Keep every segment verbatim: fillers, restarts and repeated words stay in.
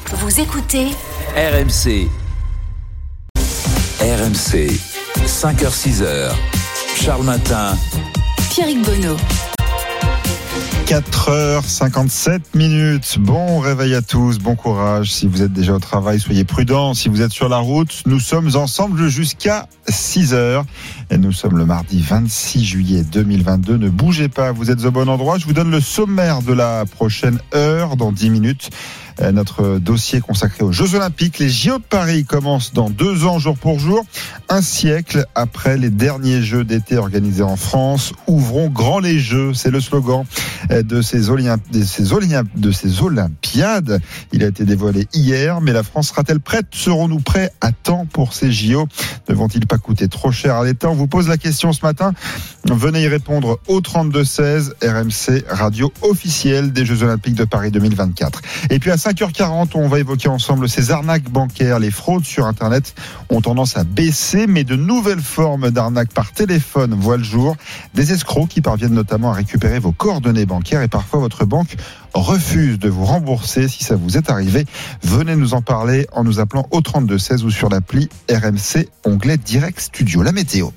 Vous écoutez R M C. R M C, cinq heures six heures. Charles Matin. Pierrick Bonneau. quatre heures cinquante-sept minutes. Bon réveil à tous, bon courage. Si vous êtes déjà au travail, soyez prudents. Si vous êtes sur la route, nous sommes ensemble jusqu'à six heures. Et nous sommes le mardi vingt-six juillet deux mille vingt-deux. Ne bougez pas, vous êtes au bon endroit. Je vous donne le sommaire de la prochaine heure dans dix minutes. Notre dossier consacré aux Jeux Olympiques. Les J O de Paris commencent dans deux ans, jour pour jour. Un siècle après les derniers Jeux d'été organisés en France. Ouvrons grand les Jeux, c'est le slogan de ces, Olymp- de, ces Olymp- de ces Olympiades. Il a été dévoilé hier, mais la France sera-t-elle prête ? Serons-nous prêts à temps pour ces J O ? Ne vont-ils pas coûter trop cher à l'État ? On vous pose la question ce matin. Venez y répondre au trente-deux seize, R M C, radio officielle des Jeux Olympiques de Paris deux mille vingt-quatre. Et puis à cinq heures quarante, on va évoquer ensemble ces arnaques bancaires. Les fraudes sur Internet ont tendance à baisser, mais de nouvelles formes d'arnaques par téléphone voient le jour. Des escrocs qui parviennent notamment à récupérer vos coordonnées bancaires et parfois votre banque refuse de vous rembourser. Si ça vous est arrivé, venez nous en parler en nous appelant au trente-deux seize ou sur l'appli R M C, onglet Direct Studio. La météo.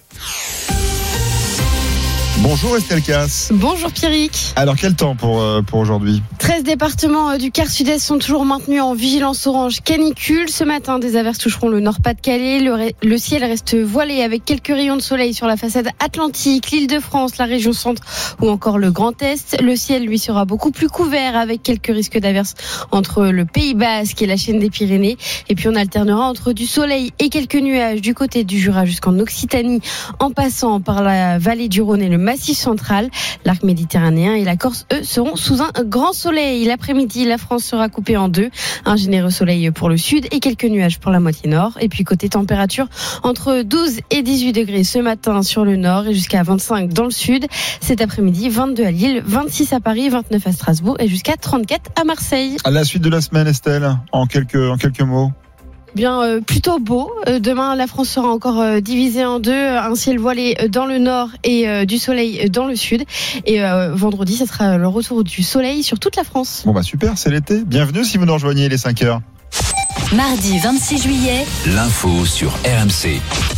Bonjour Estelle Casse. Bonjour Pierrick. Alors quel temps pour, euh, pour aujourd'hui ? treize départements du quart sud-est sont toujours maintenus en vigilance orange canicule. Ce matin, des averses toucheront le Nord-Pas-de-Calais. Le, re- le ciel reste voilé avec quelques rayons de soleil sur la façade atlantique, l'Île-de-France, la région centre ou encore le Grand Est. Le ciel, lui, sera beaucoup plus couvert avec quelques risques d'averses entre le Pays Basque et la chaîne des Pyrénées. Et puis on alternera entre du soleil et quelques nuages du côté du Jura jusqu'en Occitanie, en passant par la vallée du Rhône et le Massif central. L'arc méditerranéen et la Corse, eux, seront sous un grand soleil. L'après-midi, la France sera coupée en deux. Un généreux soleil pour le sud et quelques nuages pour la moitié nord. Et puis côté température, entre douze et dix-huit degrés ce matin sur le nord et jusqu'à vingt-cinq dans le sud. Cet après-midi, vingt-deux à Lille, vingt-six à Paris, vingt-neuf à Strasbourg et jusqu'à trente-quatre à Marseille. À la suite de la semaine, Estelle, en quelques, en quelques mots. Bien, euh, plutôt beau. Euh, demain, la France sera encore euh, divisée en deux. Un ciel voilé dans le nord et euh, du soleil dans le sud. Et euh, vendredi, ce sera le retour du soleil sur toute la France. Bon bah super, c'est l'été. Bienvenue si vous nous rejoignez les cinq heures. Mardi vingt-six juillet. L'info sur R M C.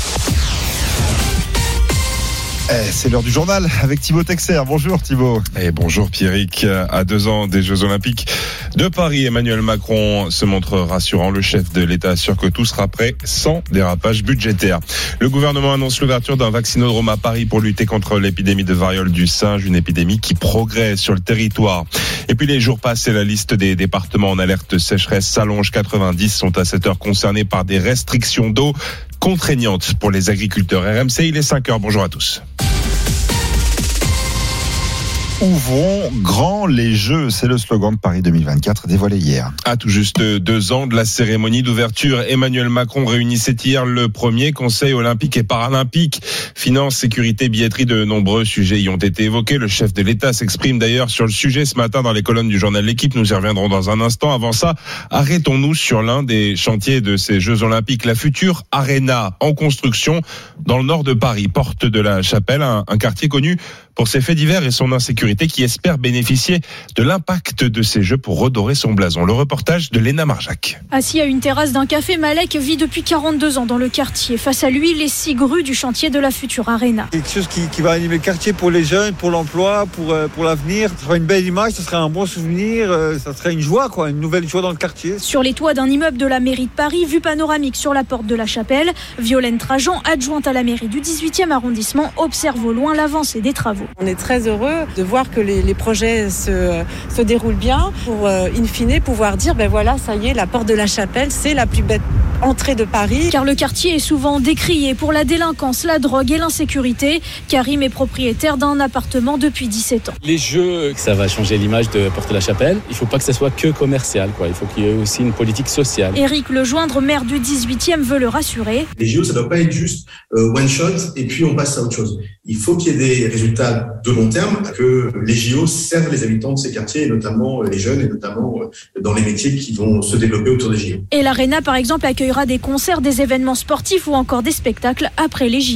Eh, c'est l'heure du journal avec Thibaut Texer. Bonjour Thibaut. Et bonjour Pierrick. À deux ans des Jeux Olympiques de Paris, Emmanuel Macron se montre rassurant. Le chef de l'État assure que tout sera prêt sans dérapage budgétaire. Le gouvernement annonce l'ouverture d'un vaccinodrome à Paris pour lutter contre l'épidémie de variole du singe, une épidémie qui progresse sur le territoire. Et puis les jours passent et la liste des départements en alerte sécheresse s'allonge. quatre-vingt-dix sont à cette heure concernés par des restrictions d'eau contraignantes pour les agriculteurs. R M C, il est cinq heures. Bonjour à tous. Ouvrons grand les Jeux, c'est le slogan de Paris deux mille vingt-quatre dévoilé hier. À tout juste deux ans de la cérémonie d'ouverture, Emmanuel Macron réunissait hier le premier Conseil olympique et paralympique. Finance, sécurité, billetterie, de nombreux sujets y ont été évoqués. Le chef de l'État s'exprime d'ailleurs sur le sujet ce matin dans les colonnes du journal L'Équipe. Nous y reviendrons dans un instant. Avant ça, arrêtons-nous sur l'un des chantiers de ces Jeux olympiques, la future Arena en construction dans le nord de Paris, porte de la Chapelle, un, un quartier connu pour ses faits divers et son insécurité, qui espère bénéficier de l'impact de ces Jeux pour redorer son blason. Le reportage de Léna Marjac. Assis à une terrasse d'un café, Malek vit depuis quarante-deux ans dans le quartier. Face à lui, les six grues du chantier de la future Arena. Quelque chose qui, qui va animer le quartier pour les jeunes, pour l'emploi, pour, euh, pour l'avenir. Ce sera une belle image, ce sera un bon souvenir, euh, ça serait une joie, quoi, une nouvelle joie dans le quartier. Sur les toits d'un immeuble de la mairie de Paris, vue panoramique sur la porte de la Chapelle, Violaine Trajan, adjointe à la mairie du dix-huitième arrondissement, observe au loin l'avancée des travaux. On est très heureux de voir que les, les projets se, se déroulent bien pour, euh, in fine, pouvoir dire, ben voilà, ça y est, la porte de la Chapelle, c'est la plus belle entrée de Paris. Car le quartier est souvent décrié pour la délinquance, la drogue et l'insécurité. Karim est propriétaire d'un appartement depuis dix-sept ans. Les Jeux, ça va changer l'image de Porte de la Chapelle. Il ne faut pas que ça soit que commercial, quoi. Il faut qu'il y ait aussi une politique sociale. Éric Lejoindre, maire du dix-huitième, veut le rassurer. Les J O, ça ne doit pas être juste euh, one shot et puis on passe à autre chose. Il faut qu'il y ait des résultats de long terme, que les J O servent les habitants de ces quartiers, et notamment les jeunes, et notamment dans les métiers qui vont se développer autour des J O. Et l'Arena, par exemple, accueillera des concerts, des événements sportifs ou encore des spectacles après les J O.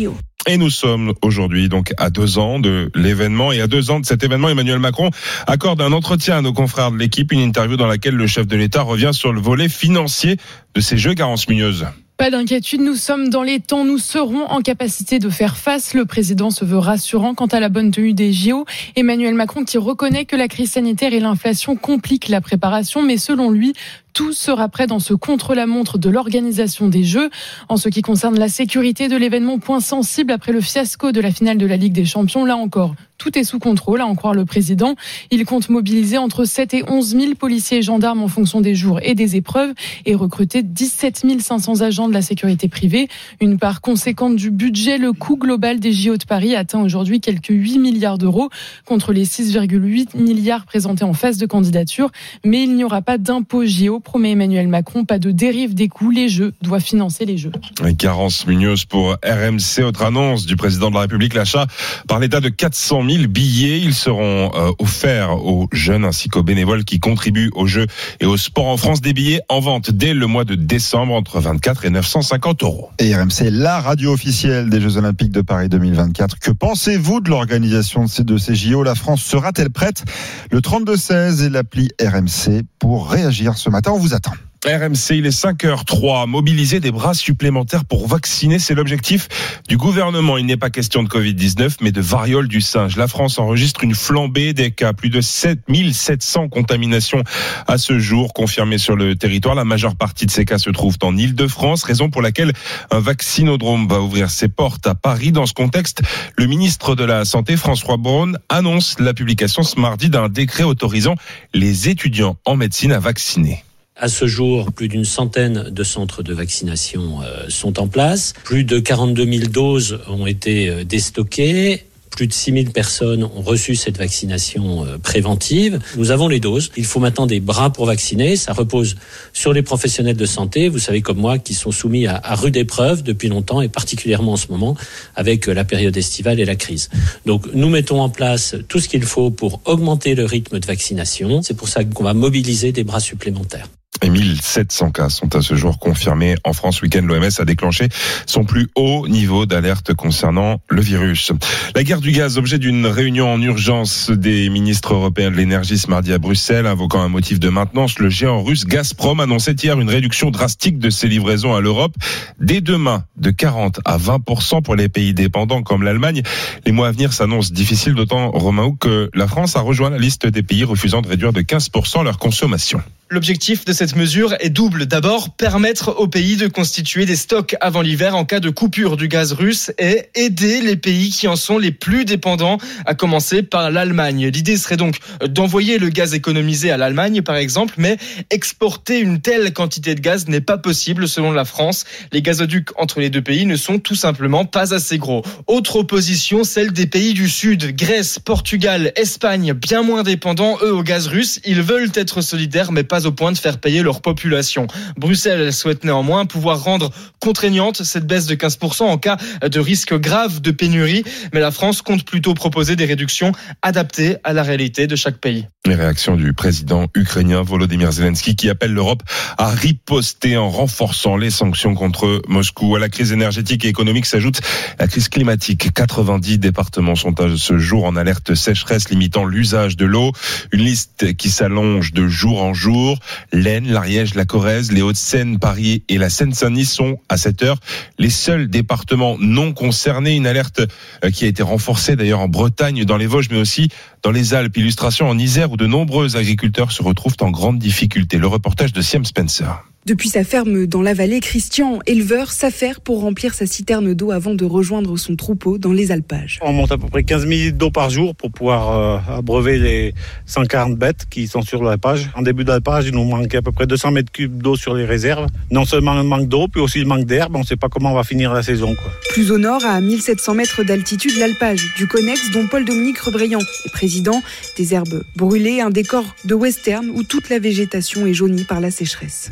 Et nous sommes aujourd'hui donc à deux ans de l'événement. Et à deux ans de cet événement, Emmanuel Macron accorde un entretien à nos confrères de l'équipe, une interview dans laquelle le chef de l'État revient sur le volet financier de ces Jeux. Garance Muñoz. Pas d'inquiétude, nous sommes dans les temps, nous serons en capacité de faire face. Le président se veut rassurant quant à la bonne tenue des J O. Emmanuel Macron qui reconnaît que la crise sanitaire et l'inflation compliquent la préparation, mais selon lui, tout sera prêt dans ce contre-la-montre de l'organisation des Jeux. En ce qui concerne la sécurité de l'événement, point sensible après le fiasco de la finale de la Ligue des Champions, là encore, tout est sous contrôle, à en croire le président. Il compte mobiliser entre sept et onze mille policiers et gendarmes en fonction des jours et des épreuves et recruter dix-sept mille cinq cents agents de la sécurité privée. Une part conséquente du budget, le coût global des J O de Paris atteint aujourd'hui quelques huit milliards d'euros contre les six virgule huit milliards présentés en phase de candidature. Mais il n'y aura pas d'impôt J O, promet Emmanuel Macron, pas de dérive des coûts. Les Jeux doivent financer les Jeux. Garance Muñoz pour R M C. Autre annonce du président de la République, l'achat par l'État de quatre cent mille billets. Ils seront euh, offerts aux jeunes ainsi qu'aux bénévoles qui contribuent aux Jeux et au sport en France. Des billets en vente dès le mois de décembre entre vingt-quatre et neuf cent cinquante euros. Et R M C, la radio officielle des Jeux Olympiques de Paris deux mille vingt-quatre. Que pensez-vous de l'organisation de ces, de ces J O? La France sera-t-elle prête? Le trente-deux seize et l'appli R M C pour réagir ce matin. On vous attend. R M C, il est cinq heures zéro trois. Mobiliser des bras supplémentaires pour vacciner, c'est l'objectif du gouvernement. Il n'est pas question de covid dix-neuf, mais de variole du singe. La France enregistre une flambée des cas. Plus de sept mille sept cents contaminations à ce jour confirmées sur le territoire. La majeure partie de ces cas se trouvent en Île-de-France, raison pour laquelle un vaccinodrome va ouvrir ses portes à Paris. Dans ce contexte, le ministre de la Santé, François Braun, annonce la publication ce mardi d'un décret autorisant les étudiants en médecine à vacciner. À ce jour, plus d'une centaine de centres de vaccination euh, sont en place. Plus de quarante-deux mille doses ont été euh, déstockées. Plus de six mille personnes ont reçu cette vaccination euh, préventive. Nous avons les doses. Il faut maintenant des bras pour vacciner. Ça repose sur les professionnels de santé, vous savez comme moi, qui sont soumis à, à rude épreuve depuis longtemps et particulièrement en ce moment avec euh, la période estivale et la crise. Donc nous mettons en place tout ce qu'il faut pour augmenter le rythme de vaccination. C'est pour ça qu'on va mobiliser des bras supplémentaires. Et mille sept cents cas sont à ce jour confirmés en France. Week-end, l'O M S a déclenché son plus haut niveau d'alerte concernant le virus. La guerre du gaz, objet d'une réunion en urgence des ministres européens de l'énergie ce mardi à Bruxelles, invoquant un motif de maintenance. Le géant russe Gazprom annonçait hier une réduction drastique de ses livraisons à l'Europe dès demain, de quarante à vingt pour cent pour les pays dépendants comme l'Allemagne. Les mois à venir s'annoncent difficiles, d'autant, Romain, que la France a rejoint la liste des pays refusant de réduire de quinze pour cent leur consommation. L'objectif de cette mesure est double. D'abord, permettre aux pays de constituer des stocks avant l'hiver en cas de coupure du gaz russe et aider les pays qui en sont les plus dépendants, à commencer par l'Allemagne. L'idée serait donc d'envoyer le gaz économisé à l'Allemagne, par exemple, mais exporter une telle quantité de gaz n'est pas possible selon la France. Les gazoducs entre les deux pays ne sont tout simplement pas assez gros. Autre opposition, celle des pays du Sud, Grèce, Portugal, Espagne, bien moins dépendants, eux, au gaz russe. Ils veulent être solidaires, mais pas au point de faire payer leur population. Bruxelles souhaite néanmoins pouvoir rendre contraignante cette baisse de quinze pour cent en cas de risque grave de pénurie, mais la France compte plutôt proposer des réductions adaptées à la réalité de chaque pays. Les réactions du président ukrainien Volodymyr Zelensky qui appelle l'Europe à riposter en renforçant les sanctions contre Moscou. À la crise énergétique et économique s'ajoute la crise climatique. quatre-vingt-dix départements sont à ce jour en alerte sécheresse limitant l'usage de l'eau. Une liste qui s'allonge de jour en jour. L'Aisne, l'Ariège, la Corrèze, les Hauts-de-Seine, Paris et la Seine-Saint-Denis sont à cette heure les seuls départements non concernés. Une alerte qui a été renforcée d'ailleurs en Bretagne, dans les Vosges, mais aussi dans les Alpes. Illustration en Isère où de nombreux agriculteurs se retrouvent en grande difficulté. Le reportage de Siam Spencer. Depuis sa ferme dans la vallée, Christian, éleveur, s'affaire pour remplir sa citerne d'eau avant de rejoindre son troupeau dans les alpages. On monte à peu près quinze mille litres d'eau par jour pour pouvoir euh, abreuver les cent quarante bêtes qui sont sur l'alpage. En début d'alpage, il nous manque à peu près deux cents mètres cubes d'eau sur les réserves. Non seulement le manque d'eau, puis aussi le manque d'herbe. On ne sait pas comment on va finir la saison, quoi. Plus au nord, à mille sept cents mètres d'altitude, l'alpage du Connex, dont Paul-Dominique Rebriand est président. Des herbes brûlées, un décor de western où toute la végétation est jaunie par la sécheresse. Pourtant,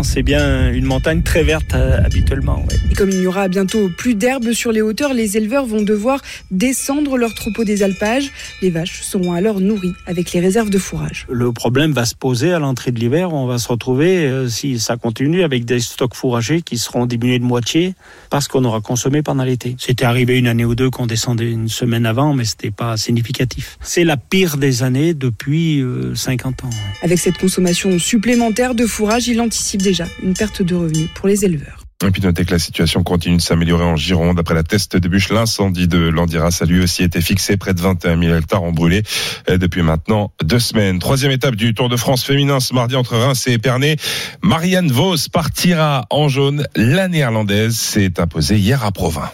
effectivement, c'est bien une montagne très verte euh, habituellement. Ouais. Et comme il n'y aura bientôt plus d'herbe sur les hauteurs, les éleveurs vont devoir descendre leur troupeau des alpages. Les vaches seront alors nourries avec les réserves de fourrage. Le problème va se poser à l'entrée de l'hiver. On va se retrouver, euh, si ça continue, avec des stocks fourragers qui seront diminués de moitié parce qu'on aura consommé pendant l'été. C'était arrivé une année ou deux qu'on descendait une semaine avant, mais c'était pas significatif. C'est la pire des années depuis euh, cinquante ans. Ouais. Avec cette consommation supplémentaire de fourrage, il anticipe déjà une perte de revenus pour les éleveurs. Et puis notez que la situation continue de s'améliorer en Gironde. Après la teste de bûche, l'incendie de Landiras a lui aussi été fixé. Près de vingt et un mille hectares ont brûlé depuis maintenant deux semaines. Troisième étape du Tour de France féminin ce mardi entre Reims et Épernay. Marianne Vos partira en jaune. La néerlandaise s'est imposée hier à Provins.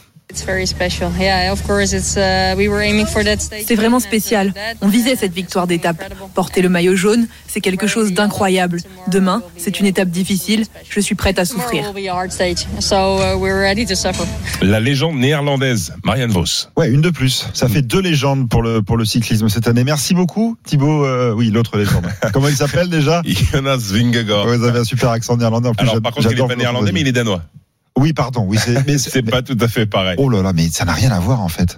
C'est vraiment spécial. On visait cette victoire d'étape. Porter le maillot jaune, c'est quelque chose d'incroyable. Demain, c'est une étape difficile. Je suis prête à souffrir. La légende néerlandaise, Marianne Vos. Ouais, une de plus. Ça fait deux légendes pour le pour le cyclisme cette année. Merci beaucoup, Thibaut. Euh, oui, l'autre légende. Comment il s'appelle déjà? Jonas Vingegaard. Ouais, vous avez un super accent néerlandais. En plus, alors par contre, il n'est pas néerlandais, mais il est danois. Oui, pardon. Oui, c'est, mais c'est mais, pas tout à fait pareil. Oh là là, mais ça n'a rien à voir en fait.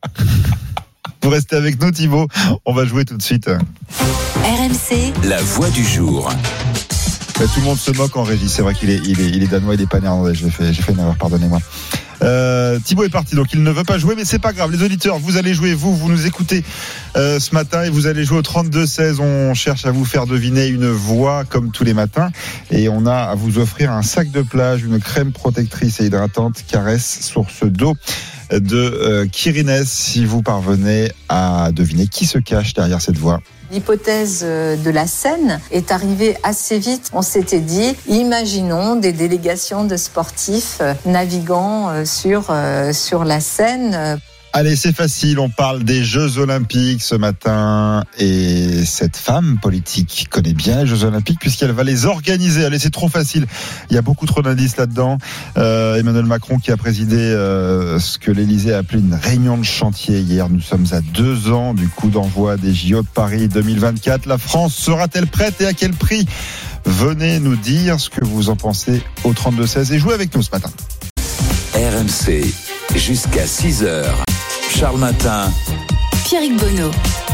Vous restez avec nous, Thibaut. On va jouer tout de suite. R M C. La voix du jour. Mais tout le monde se moque en régie. C'est vrai qu'il est, il est, il est danois, il est pas néerlandais. J'ai fait, j'ai fait une erreur. Pardonnez-moi. Euh, Thibaut est parti, donc il ne veut pas jouer, mais c'est pas grave. Les auditeurs, vous allez jouer, vous, vous nous écoutez euh, ce matin et vous allez jouer au trente-deux seize. On cherche à vous faire deviner une voix comme tous les matins et on a à vous offrir un sac de plage, une crème protectrice et hydratante Caresse Source d'eau de euh, Kirines, si vous parvenez à deviner qui se cache derrière cette voix. L'hypothèse de la Seine est arrivée assez vite. On s'était dit, imaginons des délégations de sportifs naviguant sur, sur la Seine. Allez, c'est facile, on parle des Jeux Olympiques ce matin et cette femme politique connaît bien les Jeux Olympiques puisqu'elle va les organiser. Allez, c'est trop facile, il y a beaucoup trop d'indices là-dedans. Euh, Emmanuel Macron qui a présidé euh, ce que l'Élysée a appelé une réunion de chantier hier. Nous sommes à deux ans du coup d'envoi des J O de Paris deux mille vingt-quatre. La France sera-t-elle prête et à quel prix? Venez nous dire ce que vous en pensez au trente-deux seize et jouez avec nous ce matin. R M C, jusqu'à six heures. Charles Matin. Pierrick Bonneau.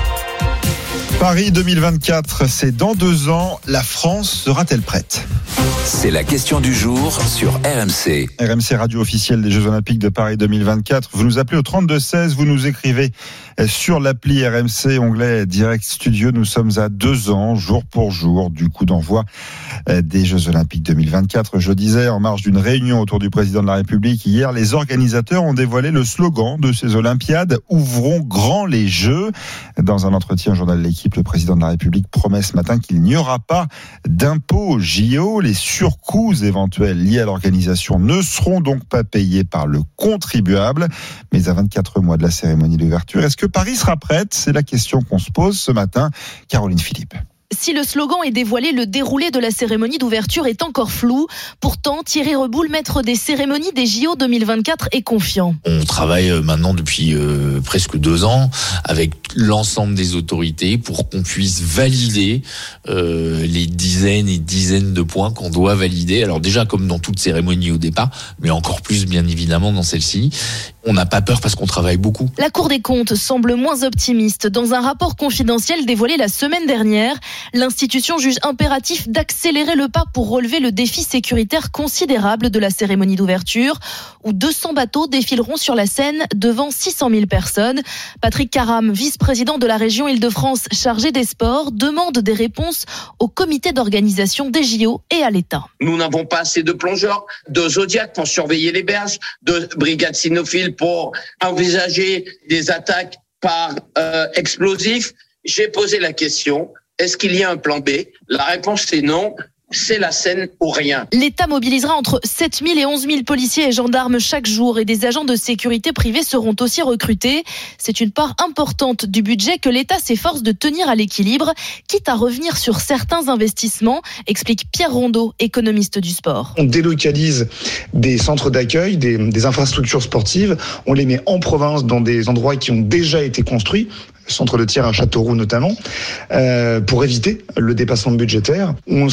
Paris deux mille vingt-quatre, c'est dans deux ans. La France sera-t-elle prête? C'est la question du jour sur R M C. R M C, radio officielle des Jeux Olympiques de Paris deux mille vingt-quatre. Vous nous appelez au trente-deux seize, vous nous écrivez sur l'appli R M C, onglet Direct Studio. Nous sommes à deux ans, jour pour jour, du coup d'envoi des Jeux Olympiques deux mille vingt-quatre. Je disais, en marge d'une réunion autour du président de la République, hier, les organisateurs ont dévoilé le slogan de ces Olympiades. Ouvrons grand les Jeux. Dans un entretien au journal de L'Équipe, le président de la République promet ce matin qu'il n'y aura pas d'impôts J O. Les surcoûts éventuels liés à l'organisation ne seront donc pas payés par le contribuable. Mais à vingt-quatre mois de la cérémonie d'ouverture, est-ce que Paris sera prête? C'est la question qu'on se pose ce matin. Caroline Philippe. Si le slogan est dévoilé, le déroulé de la cérémonie d'ouverture est encore flou. Pourtant, Thierry Reboul, maître des cérémonies des J O deux mille vingt-quatre, est confiant. On travaille maintenant depuis euh, presque deux ans avec l'ensemble des autorités pour qu'on puisse valider euh, les dizaines et dizaines de points qu'on doit valider. Alors déjà, comme dans toute cérémonie au départ, mais encore plus bien évidemment dans celle-ci. On n'a pas peur parce qu'on travaille beaucoup. La Cour des comptes semble moins optimiste. Dans un rapport confidentiel dévoilé la semaine dernière, l'institution juge impératif d'accélérer le pas pour relever le défi sécuritaire considérable de la cérémonie d'ouverture, où deux cents bateaux défileront sur la Seine devant six cent mille personnes. Patrick Caram, vice-président de la région Île-de-France chargé des sports, demande des réponses au comité d'organisation des J O et à l'État. Nous n'avons pas assez de plongeurs, de Zodiac pour surveiller les berges, de brigades cynophiles pour envisager des attaques par euh, explosifs. J'ai posé la question, est-ce qu'il y a un plan B? La réponse est non. C'est la Seine ou rien. L'État mobilisera entre sept mille et onze mille policiers et gendarmes chaque jour et des agents de sécurité privés seront aussi recrutés. C'est une part importante du budget que l'État s'efforce de tenir à l'équilibre, quitte à revenir sur certains investissements, explique Pierre Rondeau, économiste du sport. On délocalise des centres d'accueil, des, des infrastructures sportives, on les met en province dans des endroits qui ont déjà été construits, centre de tir à Châteauroux notamment, euh, pour éviter le dépassement budgétaire. On sera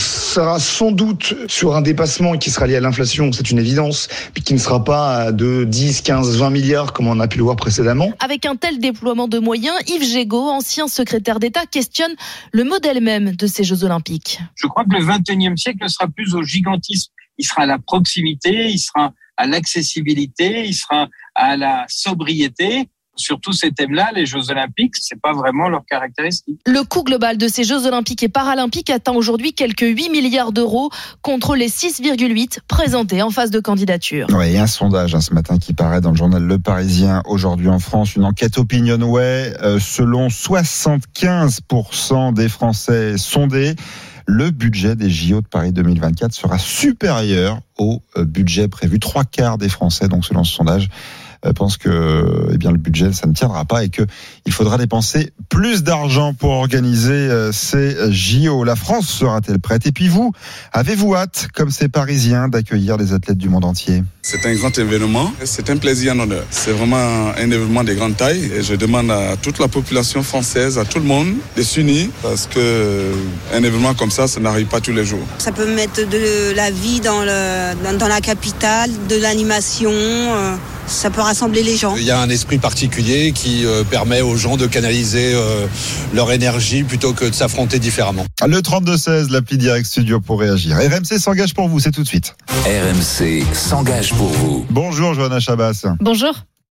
sera sans doute sur un dépassement qui sera lié à l'inflation, c'est une évidence, mais qui ne sera pas de dix, quinze, vingt milliards comme on a pu le voir précédemment. Avec un tel déploiement de moyens, Yves Gégaud, ancien secrétaire d'État, questionne le modèle même de ces Jeux Olympiques. Je crois que le vingt et unième siècle ne sera plus au gigantisme. Il sera à la proximité, il sera à l'accessibilité, il sera à la sobriété. Sur tous ces thèmes-là, les Jeux Olympiques, c'est pas vraiment leur caractéristique. Le coût global de ces Jeux Olympiques et Paralympiques atteint aujourd'hui quelques huit milliards d'euros contre les six virgule huit présentés en phase de candidature. Ouais, et un sondage hein, ce matin qui paraît dans le journal Le Parisien aujourd'hui en France, une enquête Opinionway, euh, selon soixante-quinze pour cent des Français sondés, le budget des J O de Paris deux mille vingt-quatre sera supérieur au budget prévu. Trois quarts des Français, donc selon ce sondage, pense que eh bien le budget ça ne tiendra pas et que il faudra dépenser plus d'argent pour organiser ces J O. La France sera-t-elle prête? Et puis vous, avez-vous hâte, comme ces Parisiens, d'accueillir les athlètes du monde entier? C'est un grand événement, c'est un plaisir, un honneur. C'est vraiment un événement de grande taille et je demande à toute la population française, à tout le monde, de s'unir parce que un événement comme ça, ça n'arrive pas tous les jours. Ça peut mettre de la vie dans, le, dans, dans la capitale, de l'animation. Euh... Ça peut rassembler les gens. Il y a un esprit particulier qui euh, permet aux gens de canaliser euh, leur énergie plutôt que de s'affronter différemment. Le trente-deux seize, l'appli Direct Studio pour réagir. R M C s'engage pour vous, c'est tout de suite. R M C s'engage pour vous. Bonjour Johanna Chabas. Bonjour.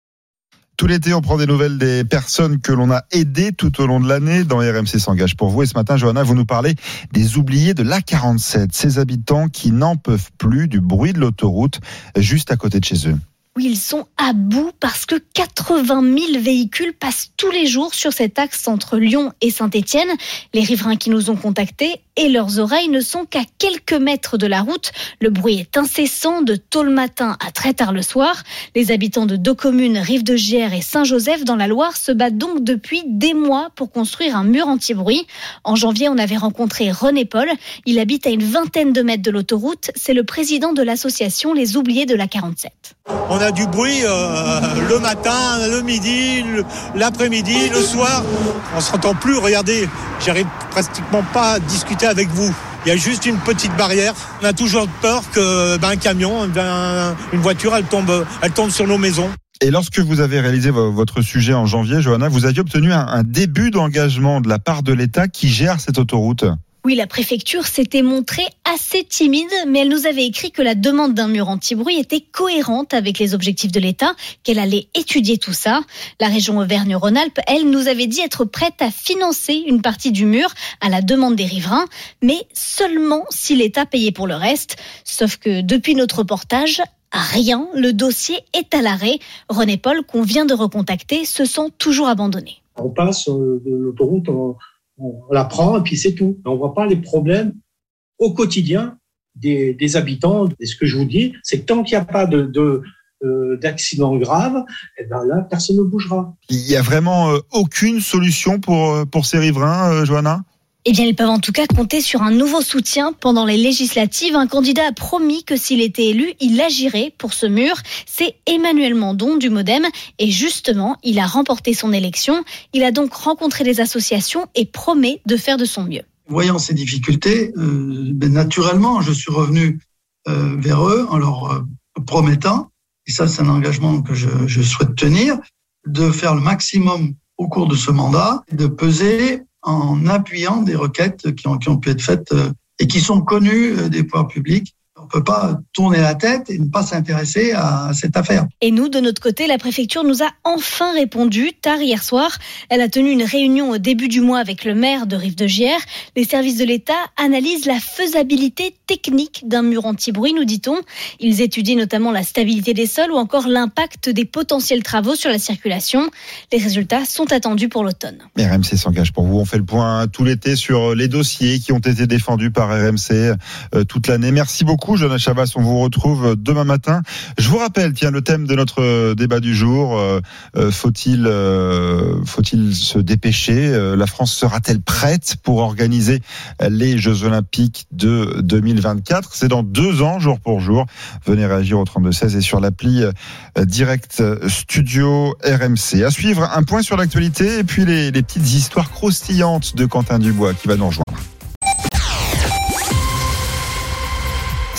Tout l'été, on prend des nouvelles des personnes que l'on a aidées tout au long de l'année dans R M C s'engage pour vous. Et ce matin, Johanna, vous nous parlez des oubliés de l'A quarante-sept, ces habitants qui n'en peuvent plus du bruit de l'autoroute juste à côté de chez eux. Oui, ils sont à bout parce que quatre-vingt mille véhicules passent tous les jours sur cet axe entre Lyon et Saint-Étienne. Les riverains qui nous ont contactés et leurs oreilles ne sont qu'à quelques mètres de la route. Le bruit est incessant de tôt le matin à très tard le soir. Les habitants de deux communes, Rive-de-Gier et Saint-Joseph dans la Loire, se battent donc depuis des mois pour construire un mur anti-bruit. En janvier, on avait rencontré René Paul. Il habite à une vingtaine de mètres de l'autoroute. C'est le président de l'association Les Oubliés de l'A quarante-sept. On a du bruit euh, le matin, le midi, le, l'après-midi, le soir. On ne s'entend plus. Regardez, j'arrive pratiquement pas à discuter avec vous. Il y a juste une petite barrière. On a toujours peur que ben, un camion, ben, une voiture, elle tombe, elle tombe sur nos maisons. Et lorsque vous avez réalisé votre sujet en janvier, Johanna, vous aviez obtenu un, un début d'engagement de la part de l'État qui gère cette autoroute. Oui, la préfecture s'était montrée assez timide, mais elle nous avait écrit que la demande d'un mur anti-bruit était cohérente avec les objectifs de l'État, qu'elle allait étudier tout ça. La région Auvergne-Rhône-Alpes, elle, nous avait dit être prête à financer une partie du mur à la demande des riverains, mais seulement si l'État payait pour le reste. Sauf que depuis notre reportage, rien, le dossier est à l'arrêt. René Paul, qu'on vient de recontacter, se sent toujours abandonné. On passe de l'autoroute, on, on la prend et puis c'est tout. On ne voit pas les problèmes au quotidien des, des habitants. Et ce que je vous dis, c'est que tant qu'il n'y a pas de, de, euh, d'accident grave, eh ben là, personne ne bougera. Il n'y a vraiment euh, aucune solution pour, pour ces riverains, euh, Johanna ? Eh bien, ils peuvent en tout cas compter sur un nouveau soutien pendant les législatives. Un candidat a promis que s'il était élu, il agirait pour ce mur. C'est Emmanuel Mandon du Modem. Et justement, il a remporté son élection. Il a donc rencontré les associations et promet de faire de son mieux. Voyant ces difficultés, euh, ben naturellement, je suis revenu euh, vers eux en leur euh, promettant, et ça c'est un engagement que je, je souhaite tenir, de faire le maximum au cours de ce mandat, de peser en appuyant des requêtes qui ont, qui ont pu être faites euh, et qui sont connues euh, des pouvoirs publics. On ne peut pas tourner la tête et ne pas s'intéresser à, à cette affaire. Et nous, de notre côté, la préfecture nous a enfin répondu tard hier soir. Elle a tenu une réunion au début du mois avec le maire de Rive-de-Gier. Les services de l'État analysent la faisabilité technique d'un mur anti-bruit, nous dit-on. Ils étudient notamment la stabilité des sols ou encore l'impact des potentiels travaux sur la circulation. Les résultats sont attendus pour l'automne. R M C s'engage pour vous. On fait le point tout l'été sur les dossiers qui ont été défendus par R M C euh, toute l'année. Merci beaucoup. Johanna Chabas, on vous retrouve demain matin. Je vous rappelle, tiens, le thème de notre débat du jour, euh, faut-il, euh, faut-il se dépêcher ? euh, La France sera-t-elle prête pour organiser les Jeux Olympiques de deux mille vingt-quatre ? C'est dans deux ans, jour pour jour. Venez réagir au trente-deux seize et sur l'appli euh, Direct Studio R M C. À suivre, un point sur l'actualité et puis les, les petites histoires croustillantes de Quentin Dubois qui va nous rejoindre.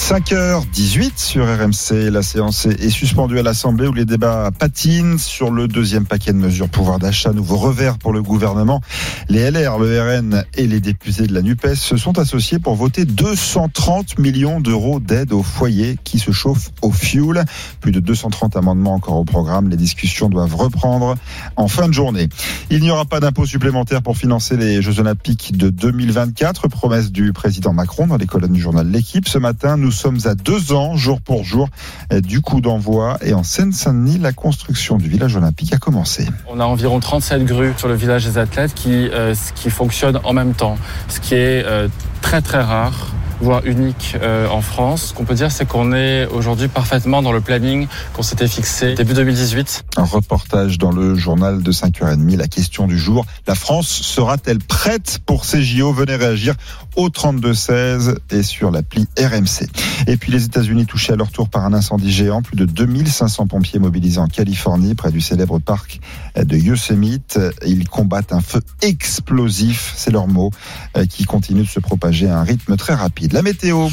cinq heures dix-huit sur R M C. La séance est suspendue à l'Assemblée où les débats patinent sur le deuxième paquet de mesures pouvoir d'achat. Nouveau revers pour le gouvernement. Les L R, le R N et les députés de la NUPES se sont associés pour voter deux cent trente millions d'euros d'aide aux foyers qui se chauffent au fioul. Plus de deux cent trente amendements encore au programme. Les discussions doivent reprendre en fin de journée. Il n'y aura pas d'impôt supplémentaire pour financer les Jeux Olympiques de deux mille vingt-quatre. Promesse du président Macron dans les colonnes du journal L'Équipe. Ce matin, nous sommes à deux ans, jour pour jour, du coup d'envoi. Et en Seine-Saint-Denis, la construction du village olympique a commencé. On a environ trente-sept grues sur le village des athlètes qui, euh, qui fonctionnent en même temps, ce qui est euh, très très rare, voire unique euh, en France. Ce qu'on peut dire, c'est qu'on est aujourd'hui parfaitement dans le planning qu'on s'était fixé début deux mille dix-huit. Un reportage dans le journal de cinq heures trente, la question du jour. La France sera-t-elle prête pour ces J O? Venez réagir au trente-deux seize et sur l'appli R M C. Et puis les États-Unis touchés à leur tour par un incendie géant. Plus de deux mille cinq cents pompiers mobilisés en Californie, près du célèbre parc de Yosemite. Ils combattent un feu explosif, c'est leur mot, qui continue de se propager à un rythme très rapide. La météo.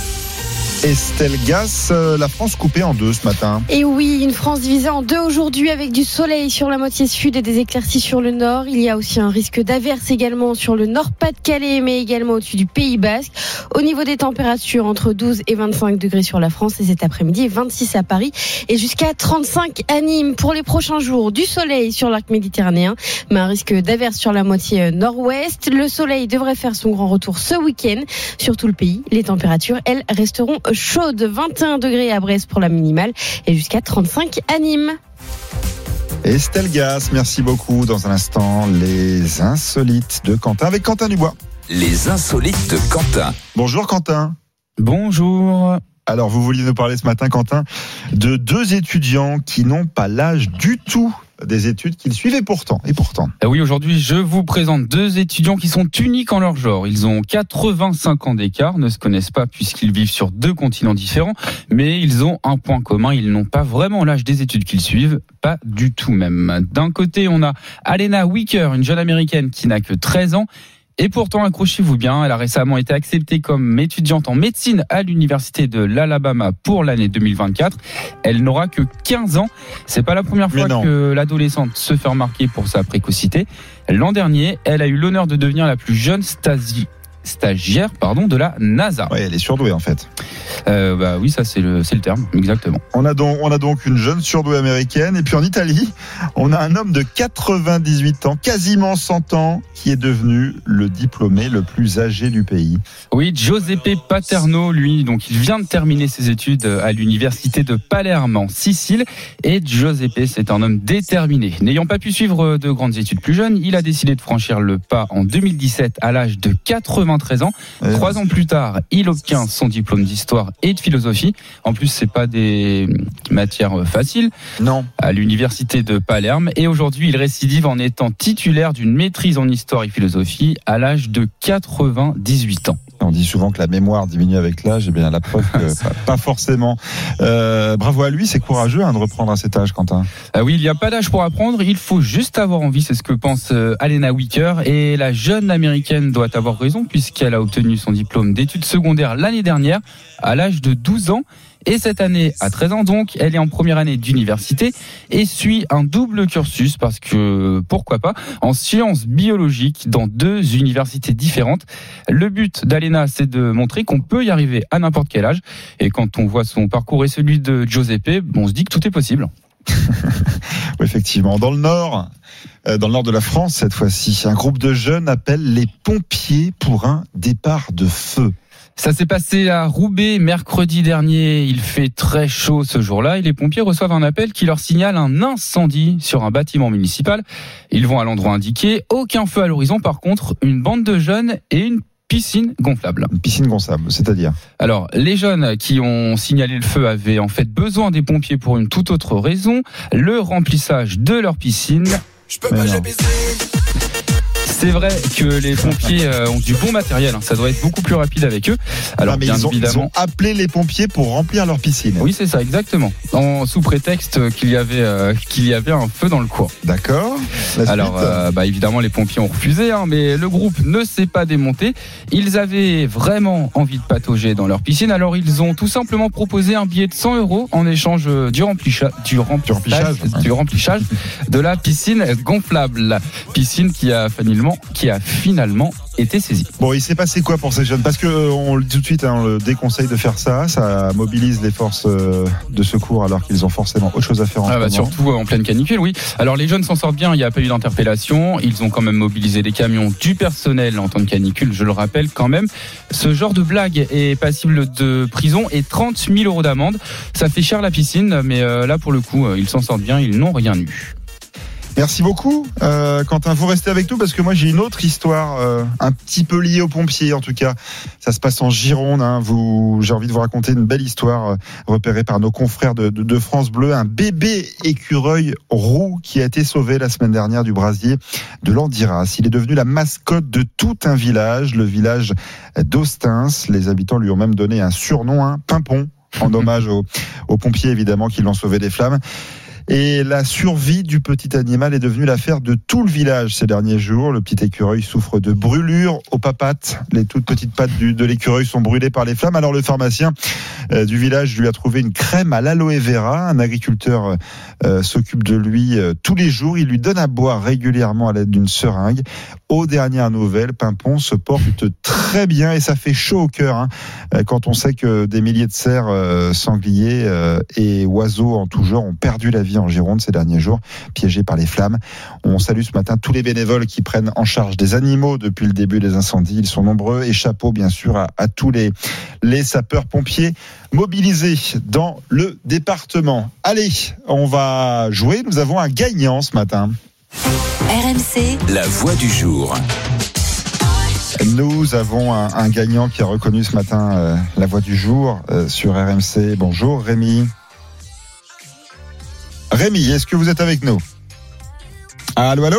Estelle Gass, la France coupée en deux ce matin. Et oui, une France divisée en deux aujourd'hui avec du soleil sur la moitié sud et des éclaircies sur le nord. Il y a aussi un risque d'averse également sur le nord-Pas-de-Calais, mais également au-dessus du Pays Basque. Au niveau des températures, entre douze et vingt-cinq degrés sur la France et cet après-midi, vingt-six à Paris et jusqu'à trente-cinq à Nîmes. Pour les prochains jours, du soleil sur l'arc méditerranéen, mais un risque d'averse sur la moitié nord-ouest. Le soleil devrait faire son grand retour ce week-end sur tout le pays. Les températures, elles, resteront chaude, vingt et un degrés à Brest pour la minimale et jusqu'à trente-cinq à Nîmes. Estelle Gass, merci beaucoup. Dans un instant, les insolites de Quentin avec Quentin Dubois. Les insolites de Quentin. Bonjour Quentin. Bonjour. Alors, vous vouliez nous parler ce matin, Quentin, de deux étudiants qui n'ont pas l'âge du tout des études qu'ils suivaient pourtant. Et pourtant. Oui, aujourd'hui, je vous présente deux étudiants qui sont uniques en leur genre. Ils ont quatre-vingt-cinq ans d'écart, ne se connaissent pas puisqu'ils vivent sur deux continents différents, mais ils ont un point commun, ils n'ont pas vraiment l'âge des études qu'ils suivent, pas du tout même. D'un côté, on a Alena Wicker, une jeune américaine qui n'a que treize ans, et pourtant, accrochez-vous bien, elle a récemment été acceptée comme étudiante en médecine à l'université de l'Alabama pour l'année deux mille vingt-quatre. Elle n'aura que quinze ans. C'est pas la première fois que l'adolescente se fait remarquer pour sa précocité. L'an dernier, elle a eu l'honneur de devenir la plus jeune stasi... stagiaire pardon, de la NASA. Oui, elle est surdouée en fait. Euh, bah oui, ça c'est le, c'est le terme, exactement. On a, donc, on a donc une jeune surdouée américaine. Et puis en Italie, on a un homme de quatre-vingt-dix-huit ans, quasiment cent ans, qui est devenu le diplômé le plus âgé du pays. Oui, Giuseppe Paterno, lui, donc il vient de terminer ses études à l'université de Palerme en Sicile. Et Giuseppe, c'est un homme déterminé. N'ayant pas pu suivre de grandes études plus jeunes, il a décidé de franchir le pas en deux mille dix-sept à l'âge de quatre-vingt-treize ans. Euh... Trois ans plus tard, il obtient son diplôme d'histoire et de philosophie. En plus, c'est pas des matières faciles. Non. À l'université de Palerme. Et aujourd'hui, il récidive en étant titulaire d'une maîtrise en histoire et philosophie à l'âge de quatre-vingt-dix-huit ans. On dit souvent que la mémoire diminue avec l'âge. Eh bien, la preuve que pas, pas forcément. Euh, bravo à lui, c'est courageux hein, de reprendre à cet âge, Quentin. Ah oui, il n'y a pas d'âge pour apprendre. Il faut juste avoir envie. C'est ce que pense euh, Alena Wicker. Et la jeune américaine doit avoir raison puisqu'elle a obtenu son diplôme d'études secondaires l'année dernière à l'âge de douze ans. Et cette année, à treize ans donc, elle est en première année d'université et suit un double cursus parce que, pourquoi pas, en sciences biologiques dans deux universités différentes. Le but d'Alena, c'est de montrer qu'on peut y arriver à n'importe quel âge. Et quand on voit son parcours et celui de Giuseppe, on se dit que tout est possible. Oui, effectivement. Dans le nord, dans le nord de la France, cette fois-ci, un groupe de jeunes appelle les pompiers pour un départ de feu. Ça s'est passé à Roubaix mercredi dernier. Il fait très chaud ce jour-là et les pompiers reçoivent un appel qui leur signale un incendie sur un bâtiment municipal. Ils vont à l'endroit indiqué. Aucun feu à l'horizon. Par contre, une bande de jeunes et une piscine gonflable. Une piscine gonflable, c'est-à-dire ? Alors, les jeunes qui ont signalé le feu avaient en fait besoin des pompiers pour une toute autre raison. Le remplissage de leur piscine. Je peux pas, j'ai baisé. C'est vrai que les pompiers euh, ont du bon matériel. Hein. Ça doit être beaucoup plus rapide avec eux. Alors, non, mais bien ils ont, évidemment, ils ont appelé les pompiers pour remplir leur piscine. Oui, c'est ça, exactement. En sous prétexte qu'il y avait euh, qu'il y avait un feu dans le cours. D'accord. Alors, euh, bah évidemment, les pompiers ont refusé, hein, mais le groupe ne s'est pas démonté. Ils avaient vraiment envie de patauger dans leur piscine, alors ils ont tout simplement proposé un billet de cent euros en échange du, remplicha- du, remplissage, du remplissage de la piscine gonflable. Piscine qui a finalement, qui a finalement été saisie. Bon, il s'est passé quoi pour ces jeunes ? Parce que euh, on le dit tout de suite, hein, on le déconseille de faire ça. Ça mobilise les forces euh, de secours alors qu'ils ont forcément autre chose à faire en ah ce bah moment. Surtout en pleine canicule, oui. Alors les jeunes s'en sortent bien, il n'y a pas eu d'interpellation. Ils ont quand même mobilisé des camions, du personnel en temps de canicule, je le rappelle quand même. Ce genre de blague est passible de prison et trente mille euros d'amende. Ça fait cher la piscine, mais euh, là pour le coup, ils s'en sortent bien, ils n'ont rien eu. Merci beaucoup, euh, Quentin. Vous restez avec nous parce que moi j'ai une autre histoire, euh, un petit peu liée aux pompiers en tout cas. Ça se passe en Gironde. Hein. Vous, j'ai envie de vous raconter une belle histoire euh, repérée par nos confrères de, de, de France Bleu. Un bébé écureuil roux qui a été sauvé la semaine dernière du brasier de l'Andiras. Il est devenu la mascotte de tout un village, le village d'Austins. Les habitants lui ont même donné un surnom, hein, Pimpon, en hommage aux, aux pompiers évidemment qui l'ont sauvé des flammes. Et la survie du petit animal est devenue l'affaire de tout le village ces derniers jours. Le petit écureuil souffre de brûlures aux papates. Les toutes petites pattes du, de l'écureuil sont brûlées par les flammes. Alors le pharmacien euh, du village lui a trouvé une crème à l'aloe vera. Un agriculteur euh, s'occupe de lui euh, tous les jours. Il lui donne à boire régulièrement à l'aide d'une seringue. Aux dernières nouvelles, Pimpon se porte très bien et ça fait chaud au cœur hein, quand on sait que des milliers de cerfs, euh, sangliers euh, et oiseaux en tout genre ont perdu la vie en Gironde ces derniers jours, piégés par les flammes. On salue ce matin tous les bénévoles qui prennent en charge des animaux depuis le début des incendies. Ils sont nombreux et chapeau bien sûr à, à tous les, les sapeurs-pompiers mobilisés dans le département. Allez, on va jouer. Nous avons un gagnant ce matin. R M C, la voix du jour. Nous avons un, un gagnant qui a reconnu ce matin euh, la voix du jour euh, sur R M C. Bonjour Rémi. Rémi, est-ce que vous êtes avec nous ? Allô, allô ?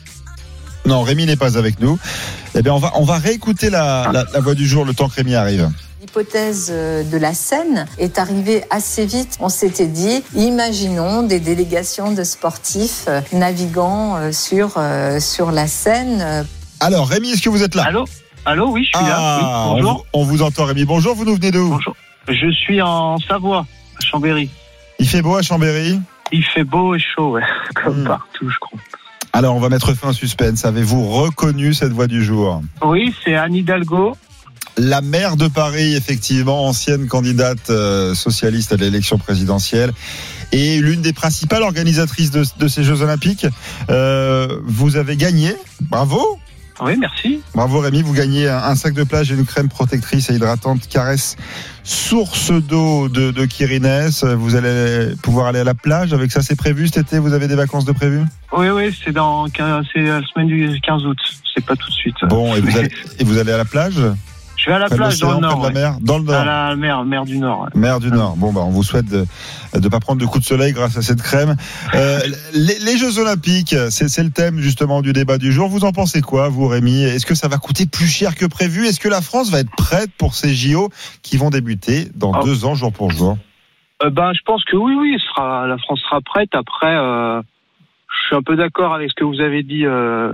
Non, Rémi n'est pas avec nous. Eh bien, on va, on va réécouter la, la, la voix du jour le temps que Rémi arrive. L'hypothèse de la Seine est arrivée assez vite. On s'était dit, imaginons des délégations de sportifs naviguant sur, sur la Seine. Alors, Rémi, est-ce que vous êtes là ? Allô ? Allô, oui, je suis ah, là. Oui, bonjour. On vous, on vous entend, Rémi. Bonjour, vous nous venez d'où ? Bonjour. Je suis en Savoie, à Chambéry. Il fait beau à Chambéry ? Il fait beau et chaud, ouais, comme mmh. partout, je crois. Alors, on va mettre fin au suspense. Avez-vous reconnu cette voix du jour ? Oui, c'est Anne Hidalgo. La maire de Paris, effectivement, ancienne candidate euh, socialiste à l'élection présidentielle et l'une des principales organisatrices de, de ces Jeux Olympiques. Euh, vous avez gagné, bravo. Oui, merci. Bravo Rémi, vous gagnez un, un sac de plage et une crème protectrice et hydratante Caresse source d'eau de, de Quirines. Vous allez pouvoir aller à la plage avec ça, c'est prévu cet été, vous avez des vacances de prévu ? Oui, oui, c'est dans c'est la semaine du quinze août, c'est pas tout de suite. Bon, et vous allez, et vous allez à la plage ? Je vais à la près plage dans le nord, ouais. la mer, dans le nord. À la mer, mer du Nord. Ouais. Mer du Nord. Bon bah on vous souhaite de ne pas prendre de coups de soleil grâce à cette crème. Euh, les, les Jeux Olympiques, c'est, c'est le thème justement du débat du jour. Vous en pensez quoi, vous Rémi ? Est-ce que ça va coûter plus cher que prévu ? Est-ce que la France va être prête pour ces J O qui vont débuter dans oh. deux ans jour pour jour ? euh, Ben je pense que oui, oui, sera, la France sera prête. Après, euh, je suis un peu d'accord avec ce que vous avez dit euh,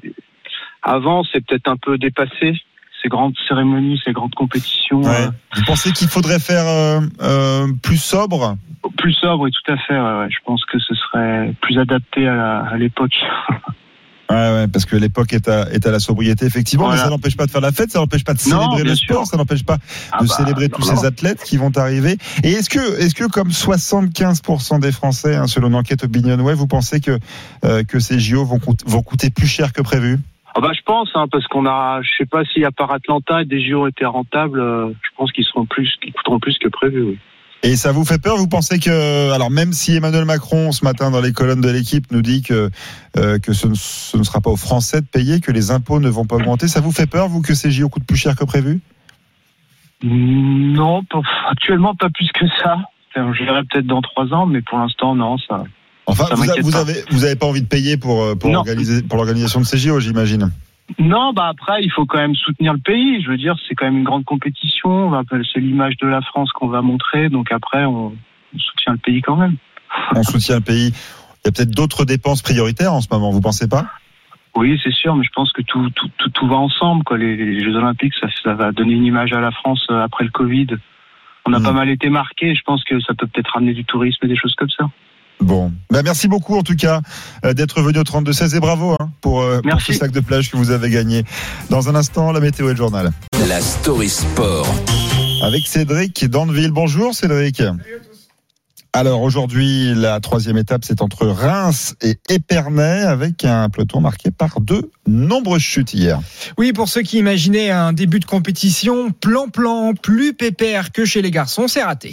avant. C'est peut-être un peu dépassé. Ces grandes cérémonies, ces grandes compétitions. Ouais. Euh... Vous pensez qu'il faudrait faire euh, euh, plus sobre ? Plus sobre, oui, tout à fait. Ouais, ouais. Je pense que ce serait plus adapté à, la, à l'époque. Ouais, ouais, parce que l'époque est à, est à la sobriété, effectivement, voilà. Mais ça n'empêche pas de faire la fête, ça n'empêche pas de célébrer non, le sport, sûr. Ça n'empêche pas ah de bah, célébrer tous non. ces athlètes qui vont arriver. Et est-ce que, est-ce que comme soixante-quinze pour cent des Français, hein, selon une enquête Opinionway, vous pensez que, euh, que ces J O vont, coûter, vont coûter plus cher que prévu ? Ah bah je pense hein, parce qu'on a, je sais pas si à part Atlanta des J O étaient rentables, euh, je pense qu'ils seront plus, qu'ils coûteront plus que prévu. Oui. Et ça vous fait peur ? Vous pensez que, alors même si Emmanuel Macron ce matin dans les colonnes de l'Équipe nous dit que euh, que ce ne, ce ne sera pas aux Français de payer, que les impôts ne vont pas augmenter, ça vous fait peur vous que ces J O coûtent plus cher que prévu ? Non, pas, actuellement pas plus que ça. Enfin, je dirais peut-être dans trois ans, mais pour l'instant non ça. Enfin, ça vous, a, m'inquiète vous pas. avez vous avez pas envie de payer pour pour, organiser, pour l'organisation de ces J O, j'imagine. Non, bah après, il faut quand même soutenir le pays. Je veux dire, c'est quand même une grande compétition. C'est l'image de la France qu'on va montrer. Donc après, on, on soutient le pays quand même. On soutient le pays. Il y a peut-être d'autres dépenses prioritaires en ce moment, vous pensez pas ? Oui, c'est sûr, mais je pense que tout tout tout, tout va ensemble, quoi. Les, les Jeux Olympiques, ça, ça va donner une image à la France après le Covid. On a mmh. pas mal été marqués. Je pense que ça peut peut-être ramener du tourisme et des choses comme ça. Bon, bah merci beaucoup en tout cas euh, d'être venu au trente-deux seize et bravo hein, pour, euh, pour ce sac de plage que vous avez gagné. Dans un instant, la météo et le journal. La Story Sport. Avec Cédric Dandeville. Bonjour Cédric. Salut à tous. Alors aujourd'hui, la troisième étape, c'est entre Reims et Épernay avec un peloton marqué par de nombreuses chutes hier. Oui, pour ceux qui imaginaient un début de compétition plan-plan plus pépère que chez les garçons, c'est raté.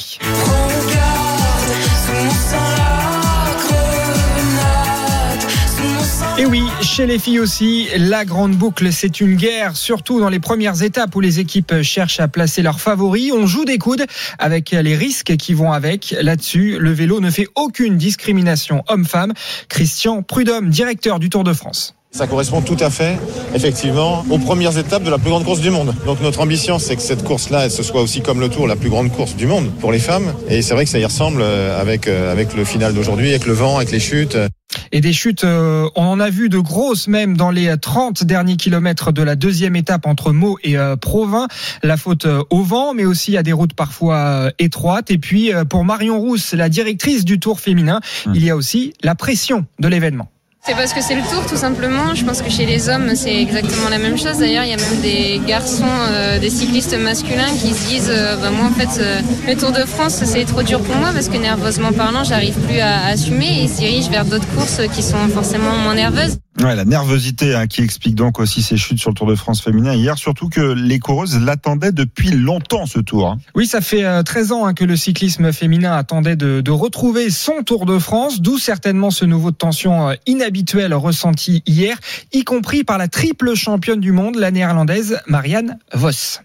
Et oui, chez les filles aussi, la grande boucle, c'est une guerre, surtout dans les premières étapes où les équipes cherchent à placer leurs favoris. On joue des coudes avec les risques qui vont avec. Là-dessus, le vélo ne fait aucune discrimination homme-femme. Christian Prudhomme, directeur du Tour de France. Ça correspond tout à fait, effectivement, aux premières étapes de la plus grande course du monde. Donc notre ambition, c'est que cette course-là, ce soit aussi comme le Tour, la plus grande course du monde pour les femmes. Et c'est vrai que ça y ressemble avec, avec le final d'aujourd'hui, avec le vent, avec les chutes. Et des chutes, euh, on en a vu de grosses même dans les trente derniers kilomètres de la deuxième étape entre Meaux et euh, Provins. La faute euh, au vent, mais aussi à des routes parfois euh, étroites. Et puis euh, pour Marion Rousse, la directrice du Tour féminin, mmh. il y a aussi la pression de l'événement. C'est parce que c'est le Tour tout simplement. Je pense que chez les hommes c'est exactement la même chose. D'ailleurs il y a même des garçons, euh, des cyclistes masculins qui se disent euh, bah, moi en fait euh, le Tour de France c'est trop dur pour moi parce que nerveusement parlant j'arrive plus à, à assumer et ils se dirigent vers d'autres courses qui sont forcément moins nerveuses. Ouais, la nervosité hein, qui explique donc aussi ces chutes sur le Tour de France féminin hier, surtout que les coureuses l'attendaient depuis longtemps ce Tour. Hein. Oui, ça fait euh, treize ans hein, que le cyclisme féminin attendait de, de retrouver son Tour de France, d'où certainement ce nouveau de tension euh, inhabituel ressenti hier, y compris par la triple championne du monde, la néerlandaise Marianne Vos.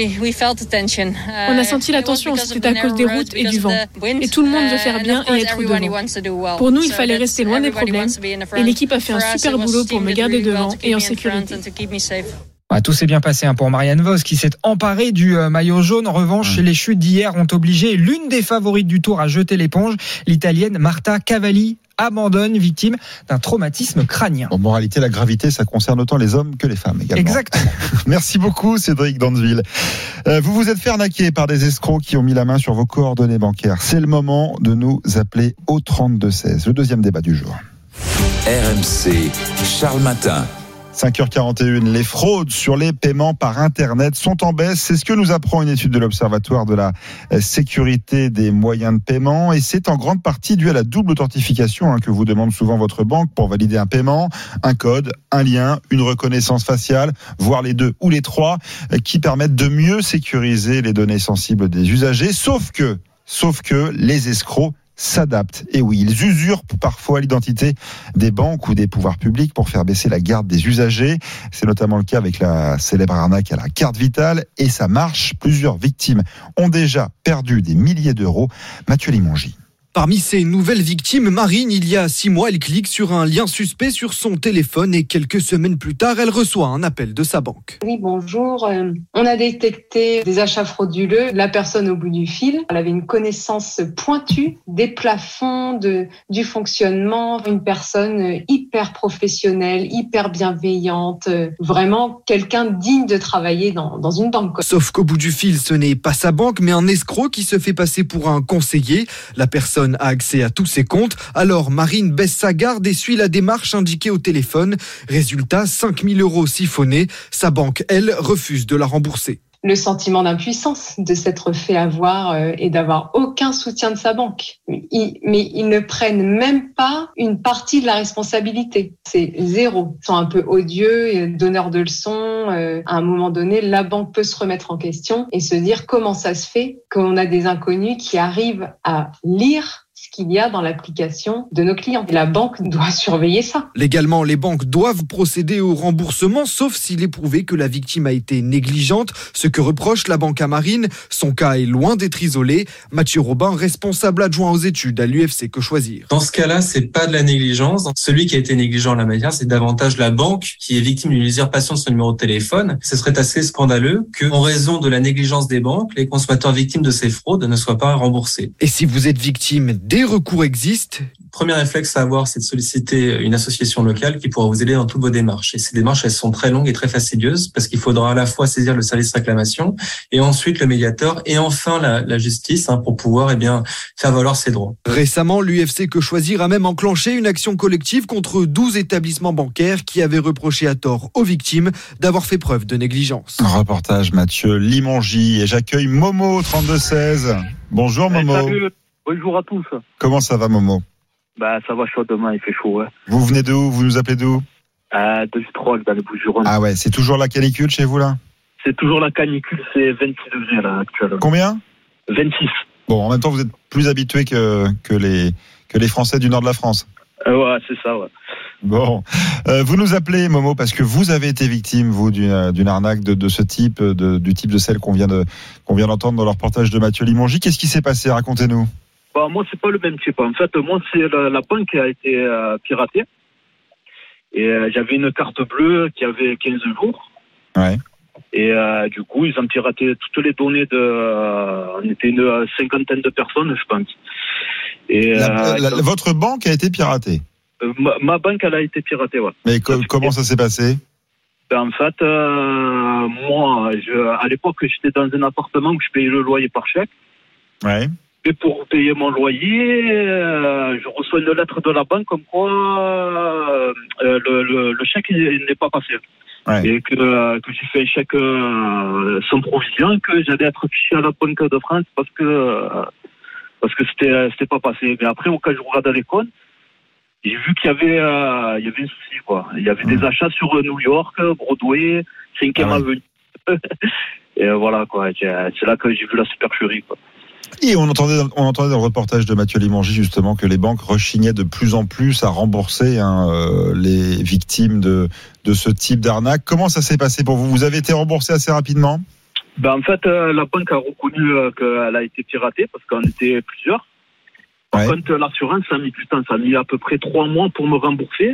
On a senti la tension, c'était à cause des routes et du vent. Et tout le monde veut faire bien et être devant. Pour nous, il fallait rester loin des problèmes. Et l'équipe a fait un super boulot pour me garder devant et en sécurité. Ah, tout s'est bien passé hein, pour Marianne Vos qui s'est emparée du euh, maillot jaune. En revanche, mmh. les chutes d'hier ont obligé l'une des favorites du Tour à jeter l'éponge. L'Italienne Marta Cavalli abandonne, victime d'un traumatisme crânien. En moralité, la gravité, ça concerne autant les hommes que les femmes également. Exactement. Merci beaucoup, Cédric Dandeville. Euh, vous vous êtes fait arnaquer par des escrocs qui ont mis la main sur vos coordonnées bancaires. C'est le moment de nous appeler au trente-deux seize. Le deuxième débat du jour. R M C, Charles Matin. cinq heures quarante et une, les fraudes sur les paiements par Internet sont en baisse. C'est ce que nous apprend une étude de l'Observatoire de la sécurité des moyens de paiement. Et c'est en grande partie dû à la double authentification hein, que vous demande souvent votre banque pour valider un paiement. Un code, un lien, une reconnaissance faciale, voire les deux ou les trois, qui permettent de mieux sécuriser les données sensibles des usagers. Sauf que, sauf que les escrocs s'adaptent. Et oui, ils usurpent parfois l'identité des banques ou des pouvoirs publics pour faire baisser la garde des usagers. C'est notamment le cas avec la célèbre arnaque à la carte vitale. Et ça marche. Plusieurs victimes ont déjà perdu des milliers d'euros. Mathieu Limongi. Parmi ces nouvelles victimes, Marine, il y a six mois, elle clique sur un lien suspect sur son téléphone et quelques semaines plus tard, elle reçoit un appel de sa banque. Oui, bonjour. Euh, on a détecté des achats frauduleux. La personne au bout du fil, elle avait une connaissance pointue des plafonds, de, du fonctionnement. Une personne hyper professionnelle, hyper bienveillante. Euh, vraiment quelqu'un digne de travailler dans, dans une banque, quoi. Sauf qu'au bout du fil, ce n'est pas sa banque, mais un escroc qui se fait passer pour un conseiller. La personne a accès à tous ses comptes, alors Marine baisse sa garde et suit la démarche indiquée au téléphone. Résultat, cinq mille euros siphonnés. Sa banque, elle, refuse de la rembourser. Le sentiment d'impuissance, de s'être fait avoir euh, et d'avoir aucun soutien de sa banque. Ils, mais ils ne prennent même pas une partie de la responsabilité. C'est zéro. Ils sont un peu odieux, donneurs de leçons. Euh, à un moment donné, la banque peut se remettre en question et se dire comment ça se fait qu'on a des inconnus qui arrivent à lire ce qu'il y a dans l'application de nos clients. Et la banque doit surveiller ça. Légalement, les banques doivent procéder au remboursement, sauf s'il est prouvé que la victime a été négligente, ce que reproche la banque à Marine. Son cas est loin d'être isolé. Mathieu Robin, responsable adjoint aux études à l'U F C Que Choisir. Dans ce cas-là, c'est pas de la négligence. Celui qui a été négligent en la matière, c'est davantage la banque qui est victime d'une usurpation de son numéro de téléphone. Ce serait assez scandaleux que, en raison de la négligence des banques, les consommateurs victimes de ces fraudes ne soient pas remboursés. Et si vous êtes victime, des recours existent. Premier réflexe à avoir, c'est de solliciter une association locale qui pourra vous aider dans toutes vos démarches. Et ces démarches, elles sont très longues et très fastidieuses parce qu'il faudra à la fois saisir le service réclamation et ensuite le médiateur et enfin la, la justice hein, pour pouvoir eh bien faire valoir ses droits. Récemment, l'U F C Que Choisir a même enclenché une action collective contre douze établissements bancaires qui avaient reproché à tort aux victimes d'avoir fait preuve de négligence. Un reportage Mathieu Limongi et j'accueille Momo trente-deux seize. Bonjour Momo. Hey, salut. Bonjour à tous. Comment ça va Momo? Bah ça va chaudement, il fait chaud. Ouais. Vous venez d'où? Vous nous appelez d'où? euh, De Vitrolles, dans les Bouches-du-Rhône. Ah ouais, c'est toujours la canicule chez vous là? C'est toujours la canicule, c'est vingt-six degrés là actuellement. Combien? vingt-six. Bon, en même temps vous êtes plus habitué que, que, les, que les Français du nord de la France. Euh, ouais, c'est ça, ouais. Bon, euh, vous nous appelez Momo parce que vous avez été victime vous d'une, d'une arnaque de, de ce type, de, du type de celle qu'on vient de qu'on vient d'entendre dans le reportage de Mathieu Limongi. Qu'est-ce qui s'est passé? Racontez-nous. Bah moi c'est pas le même type. En fait moi c'est la, la banque qui a été euh, piratée et euh, j'avais une carte bleue qui avait quinze jours. Ouais. Et euh, du coup ils ont piraté toutes les données de. Euh, on était une cinquantaine de personnes je pense. Et la, euh, la, la, votre banque a été piratée. Euh, ma, ma banque elle a été piratée ouais. Mais co- comment ça s'est passé? Ben, en fait euh, moi je, à l'époque j'étais dans un appartement où je payais le loyer par chèque. Ouais. Et pour payer mon loyer, euh, je reçois une lettre de la banque comme quoi euh, le, le, le chèque il n'est pas passé. Ouais. Et que, euh, que j'ai fait un chèque euh, sans provision, que j'allais être fiché à la Banque de France parce que euh, parce que c'était c'était pas passé. Mais après, au cas où je regardais les comptes, j'ai vu qu'il y avait euh, il y avait un souci quoi. Il y avait mmh. des achats sur New York, Broadway, cinquième ah ouais. avenue. Et voilà quoi. C'est là que j'ai vu la supercherie quoi. Et on entendait, on entendait dans le reportage de Mathieu Limongi justement que les banques rechignaient de plus en plus à rembourser hein, euh, les victimes de, de ce type d'arnaque. Comment ça s'est passé pour vous? Vous avez été remboursé assez rapidement? Ben en fait, euh, la banque a reconnu euh, qu'elle a été piratée parce qu'on était plusieurs. Par ouais. contre, l'assurance, ça a mis du temps. Ça a mis à peu près trois mois pour me rembourser.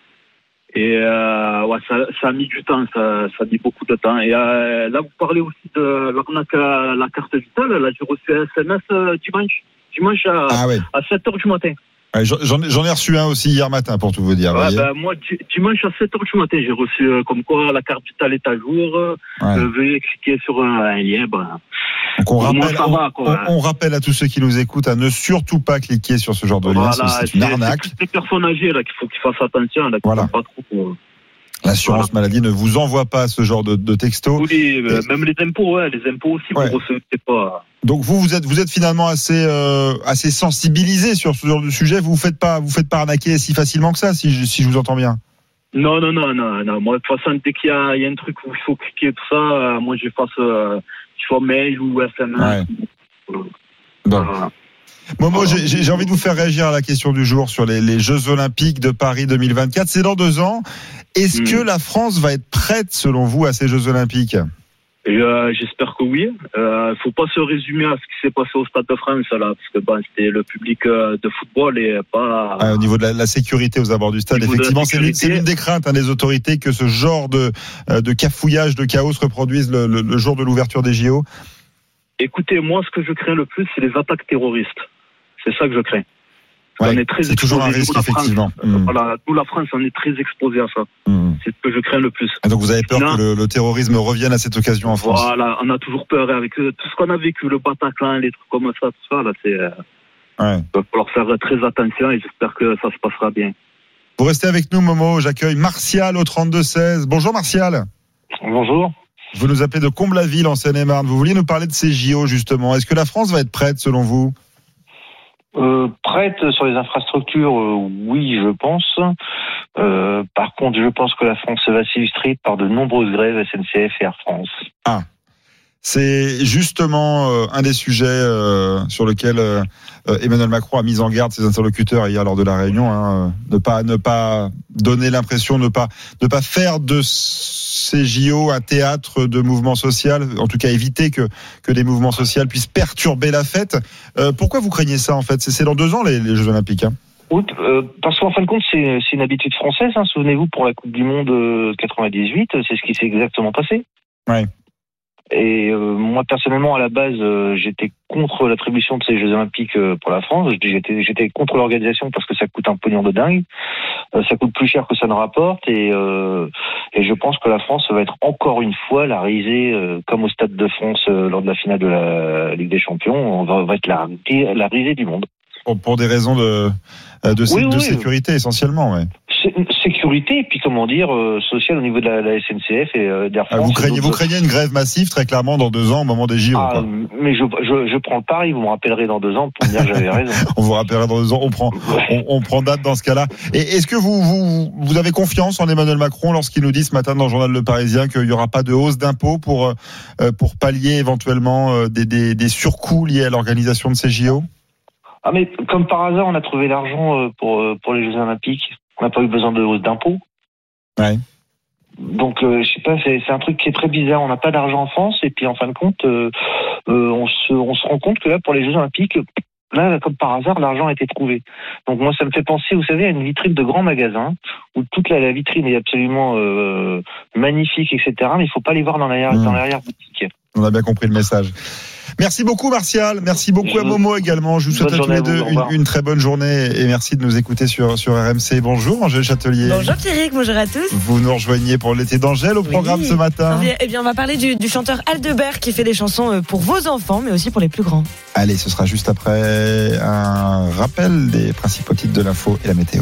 Et euh, ouais, ça, ça a mis du temps, ça, ça a mis beaucoup de temps. Et euh, là, vous parlez aussi de l'arnaque à la carte vitale. Là, j'ai reçu un S M S euh, dimanche, dimanche à, ah ouais. à sept heures du matin. Ouais, j'en, j'en ai reçu un aussi hier matin, pour tout vous dire. Ouais, ben, moi, dimanche à sept heures du matin, j'ai reçu euh, comme quoi la carte vitale est à jour. Euh, ouais. Veuillez cliquer sur un, un lien. Ben, Donc on rappelle, on, va, on, on rappelle à tous ceux qui nous écoutent à ne surtout pas cliquer sur ce genre de voilà, lien, c'est une c'est, arnaque. C'est les personnes âgées là qu'il faut qu'ils fassent attention, là, voilà. Pas trop pour... L'assurance voilà. maladie ne vous envoie pas ce genre de, de texto. Oui, euh, même les impôts, ouais, les impôts aussi, ouais. vous recevez pas. Donc vous, vous êtes, vous êtes finalement assez, euh, assez sensibilisé sur ce genre de sujet. Vous vous faites pas, vous faites pas arnaquer si facilement que ça, si je, si je vous entends bien. Non, non, non, non, non. Moi, de toute façon, dès qu'il y a, il y a un truc où il faut cliquer tout ça, euh, moi, je fasse, euh, je fais mail ou S M S. Ouais. Bon. Voilà. Momo, j'ai, j'ai envie de vous faire réagir à la question du jour sur les, les Jeux Olympiques de Paris deux mille vingt-quatre. C'est dans deux ans. Est-ce mmh. que la France va être prête, selon vous, à ces Jeux Olympiques? Euh, j'espère que oui. Il euh, ne faut pas se résumer à ce qui s'est passé au Stade de France, là, parce que bon, c'était le public euh, de football et pas. Ah, au niveau de la, la sécurité aux abords du stade, effectivement, c'est l'une, c'est l'une des craintes hein, des autorités que ce genre de, de cafouillage, de chaos se reproduise le, le, le jour de l'ouverture des J O. Écoutez, moi, ce que je crains le plus, c'est les attaques terroristes. C'est ça que je crains. Ouais, on est très c'est toujours un risque, nous, effectivement. Mmh. Voilà, nous, la France, on est très exposé à ça. Mmh. C'est ce que je crains le plus. Et donc, vous avez peur non. que le, le terrorisme revienne à cette occasion en France? Voilà, on a toujours peur avec tout ce qu'on a vécu, le Bataclan, les trucs comme ça, tout ça, là, c'est. Ouais. Il va falloir faire très attention et j'espère que ça se passera bien. Vous restez avec nous, Momo. J'accueille Martial au trente-deux seize. Bonjour, Martial. Bonjour. Vous nous appelez de Comble-la-Ville en Seine-et-Marne. Vous vouliez nous parler de ces J O, justement. Est-ce que la France va être prête, selon vous? Euh, prête sur les infrastructures, euh, oui, je pense. Euh, par contre, je pense que la France va s'illustrer par de nombreuses grèves S N C F et Air France. Ah, C'est justement euh, un des sujets euh, sur lequel euh, Emmanuel Macron a mis en garde ses interlocuteurs hier lors de la réunion. Hein, ne pas ne pas donner l'impression, ne pas ne pas faire de ces J O un théâtre de mouvements sociaux. En tout cas, éviter que que des mouvements sociaux puissent perturber la fête. Euh, pourquoi vous craignez ça en fait? C'est, c'est dans deux ans les, les Jeux Olympiques. Hein. Oui, euh, parce qu'en fin de compte, c'est, c'est une habitude française. Hein. Souvenez-vous, pour la Coupe du Monde euh, quatre-vingt-dixhuit, c'est ce qui s'est exactement passé. Ouais. Et euh, moi personnellement, à la base, euh, j'étais contre l'attribution de ces Jeux Olympiques euh, pour la France. J'étais, j'étais contre l'organisation parce que ça coûte un pognon de dingue. Euh, ça coûte plus cher que ça ne rapporte. Et, euh, et je pense que la France va être encore une fois la risée, euh, comme au Stade de France euh, lors de la finale de la Ligue des Champions. On va, va être la, la risée du monde. Pour, pour des raisons de de, oui, de oui. sécurité essentiellement, ouais. Sécurité et puis comment dire euh, sociale au niveau de la, la S N C F et euh, d'Air France. Ah, vous craignez vous craignez une grève massive très clairement dans deux ans au moment des J O. Ah, quoi. Mais je, je je prends le pari, vous me rappellerez dans deux ans pour me dire que j'avais raison. On vous rappellera dans deux ans, on prend on, on prend date dans ce cas-là. Et est-ce que vous vous vous avez confiance en Emmanuel Macron lorsqu'il nous dit ce matin dans le journal Le Parisien qu'il n'y aura pas de hausse d'impôts pour euh, pour pallier éventuellement euh, des, des des surcoûts liés à l'organisation de ces J O? Ah mais comme par hasard, on a trouvé l'argent pour pour les Jeux Olympiques. On n'a pas eu besoin de hausse d'impôts. Ouais. Donc euh, je sais pas, c'est, c'est un truc qui est très bizarre. On n'a pas d'argent en France et puis en fin de compte, euh, euh, on se on se rend compte que là pour les Jeux Olympiques, là comme par hasard, l'argent a été trouvé. Donc moi ça me fait penser, vous savez, à une vitrine de grand magasin où toute la, la vitrine est absolument euh, magnifique, et cetera. Mais il faut pas les voir dans l'arrière mmh. dans l'arrière boutique. On a bien compris le message. Merci beaucoup Martial, merci beaucoup je à Momo également. Je vous souhaite à tous les deux une, une très bonne journée et merci de nous écouter sur, sur R M C. Bonjour Angèle Châtelier. Bonjour Pierrick, bonjour à tous. Vous nous rejoignez pour l'été d'Angèle au oui. programme ce matin. Eh bien on va parler du, du chanteur Aldebert qui fait des chansons pour vos enfants mais aussi pour les plus grands. Allez, ce sera juste après un rappel des principaux titres de l'info et la météo.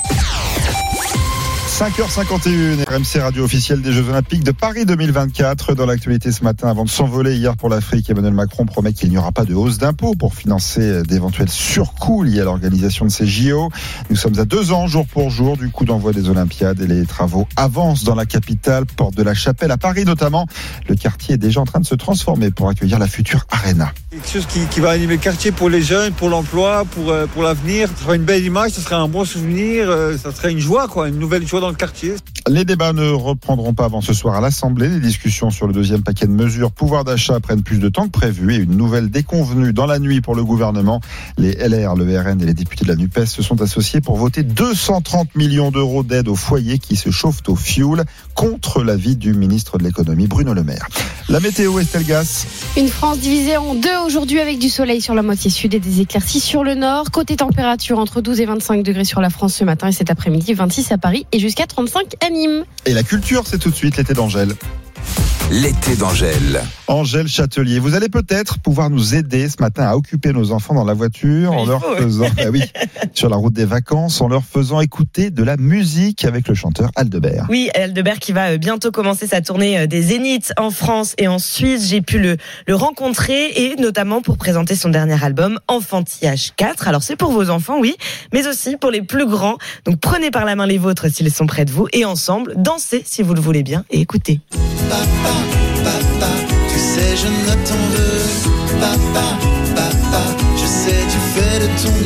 cinq heures cinquante et une, R M C radio officielle des Jeux Olympiques de Paris deux mille vingt-quatre. Dans l'actualité ce matin, avant de s'envoler hier pour l'Afrique, Emmanuel Macron promet qu'il n'y aura pas de hausse d'impôts pour financer d'éventuels surcoûts liés à l'organisation de ces J O. Nous sommes à deux ans, jour pour jour, du coup d'envoi des Olympiades et les travaux avancent dans la capitale, porte de la Chapelle, à Paris notamment. Le quartier est déjà en train de se transformer pour accueillir la future Arena. Quelque chose qui, qui va animer le quartier pour les jeunes, pour l'emploi, pour, pour l'avenir. Ce sera une belle image, ce sera un bon souvenir, ça serait une joie, quoi, une nouvelle joie dans le quartier. Les débats ne reprendront pas avant ce soir à l'Assemblée. Les discussions sur le deuxième paquet de mesures pouvoir d'achat prennent plus de temps que prévu et une nouvelle déconvenue dans la nuit pour le gouvernement. Les L R, le R N et les députés de la NUPES se sont associés pour voter deux cent trente millions d'euros d'aide aux foyers qui se chauffent au fioul contre l'avis du ministre de l'économie Bruno Le Maire. La météo, Estelle Gass. Une France divisée en deux aujourd'hui avec du soleil sur la moitié sud et des éclaircies sur le nord. Côté température, entre douze et vingt-cinq degrés sur la France ce matin et cet après-midi, vingt-six à Paris et jusqu'à trente-cinq à Nîmes. Et la culture, c'est tout de suite l'été d'Angèle. L'été d'Angèle. Angèle Châtelier, vous allez peut-être pouvoir nous aider ce matin à occuper nos enfants dans la voiture en leur faisant, bah oui, sur la route des vacances, en leur faisant écouter de la musique avec le chanteur Aldebert. Oui, Aldebert qui va bientôt commencer sa tournée des Zéniths en France et en Suisse. J'ai pu le, le rencontrer et notamment pour présenter son dernier album Enfantillage quatre. Alors c'est pour vos enfants, oui, mais aussi pour les plus grands. Donc prenez par la main les vôtres s'ils sont près de vous et ensemble, dansez si vous le voulez bien et écoutez. Papa, papa, tu sais je ne t'en veux. Papa, papa, je sais tu fais de ton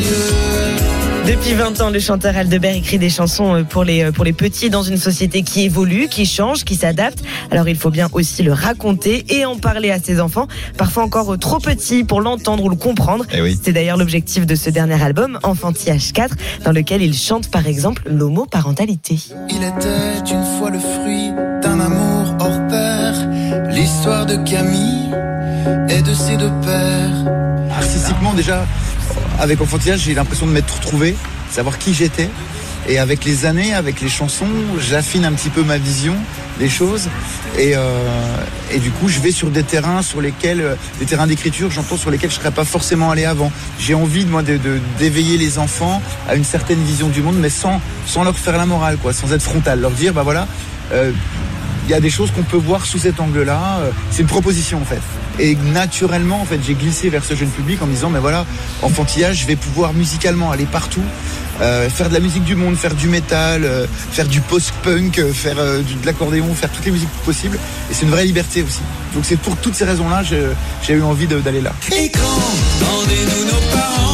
mieux. Depuis vingt ans, le chanteur Aldebert écrit des chansons pour les, pour les petits dans une société qui évolue, qui change, qui s'adapte. Alors il faut bien aussi le raconter et en parler à ses enfants, parfois encore trop petits pour l'entendre ou le comprendre. Eh oui. C'est d'ailleurs l'objectif de ce dernier album, Enfantillage quatre, dans lequel il chante par exemple l'homoparentalité. Il était une fois le fruit d'un amour hors pair, l'histoire de Camille et de ses deux pères. Artistiquement déjà, avec Enfantillage, j'ai l'impression de m'être retrouvé, savoir qui j'étais. Et avec les années, avec les chansons, j'affine un petit peu ma vision des choses. Et, euh, et du coup, je vais sur des terrains sur lesquels, des terrains d'écriture, j'entends sur lesquels je ne serais pas forcément allé avant. J'ai envie moi de, de, d'éveiller les enfants à une certaine vision du monde, mais sans, sans leur faire la morale, quoi, sans être frontal, leur dire, bah voilà. Euh, Il y a des choses qu'on peut voir sous cet angle-là. C'est une proposition en fait. Et naturellement, en fait, j'ai glissé vers ce jeune public en me disant, mais voilà, Enfantillage, je vais pouvoir musicalement aller partout, euh, faire de la musique du monde, faire du métal, euh, faire du post-punk, euh, faire euh, du, de l'accordéon, faire toutes les musiques possibles. Et c'est une vraie liberté aussi. Donc c'est pour toutes ces raisons-là, j'ai, j'ai eu envie de, d'aller là. Écran, rendez-nous nos parents.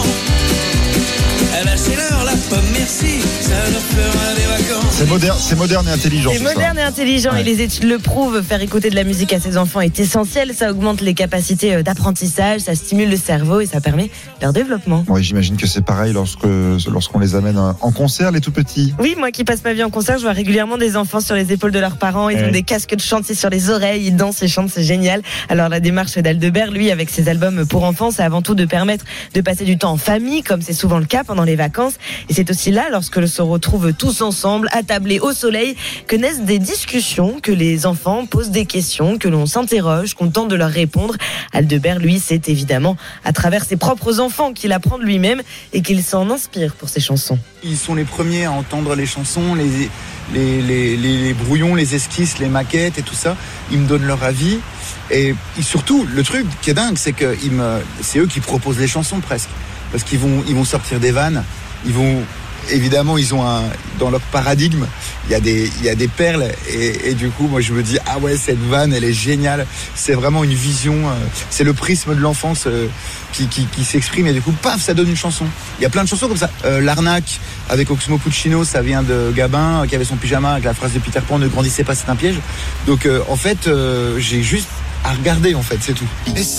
Lâchez-leur la pomme, merci, ça leur fera des vacances. C'est moderne, c'est moderne et intelligent. C'est moderne ça. et intelligent ouais. Et les études le prouvent. Faire écouter de la musique à ses enfants est essentiel. Ça augmente les capacités d'apprentissage, ça stimule le cerveau et ça permet leur développement. Oui, j'imagine que c'est pareil lorsque, lorsqu'on les amène en concert, les tout petits. Oui, moi qui passe ma vie en concert, je vois régulièrement des enfants sur les épaules de leurs parents. Ils ouais. ont des casques de chantier sur les oreilles, ils dansent et chantent, c'est génial. Alors la démarche d'Aldebert, lui, avec ses albums pour enfants, c'est avant tout de permettre de passer du temps en famille, comme c'est souvent le cas pendant les vacances. Et c'est aussi là, lorsque se retrouvent tous ensemble, attablés au soleil, que naissent des discussions, que les enfants posent des questions, que l'on s'interroge, qu'on tente de leur répondre. Aldebert, lui, c'est évidemment à travers ses propres enfants qu'il apprend de lui-même et qu'il s'en inspire pour ses chansons. Ils sont les premiers à entendre les chansons, les, les, les, les, les brouillons, les esquisses, les maquettes et tout ça. Ils me donnent leur avis. Et surtout, le truc qui est dingue, c'est que ils me, c'est eux qui proposent les chansons presque. Parce qu'ils vont, ils vont sortir des vannes. Ils vont, évidemment, ils ont un, dans leur paradigme, il y a des, il y a des perles et, et du coup, moi, je me dis, ah ouais, cette vanne, elle est géniale. C'est vraiment une vision, euh, c'est le prisme de l'enfance euh, qui, qui, qui s'exprime et du coup, paf, ça donne une chanson. Il y a plein de chansons comme ça. Euh, L'arnaque avec Oxmo Puccino, ça vient de Gabin qui avait son pyjama avec la phrase de Peter Pan, ne grandissez pas, c'est un piège. Donc, euh, en fait, euh, j'ai juste à regarder, en fait, c'est tout. Et si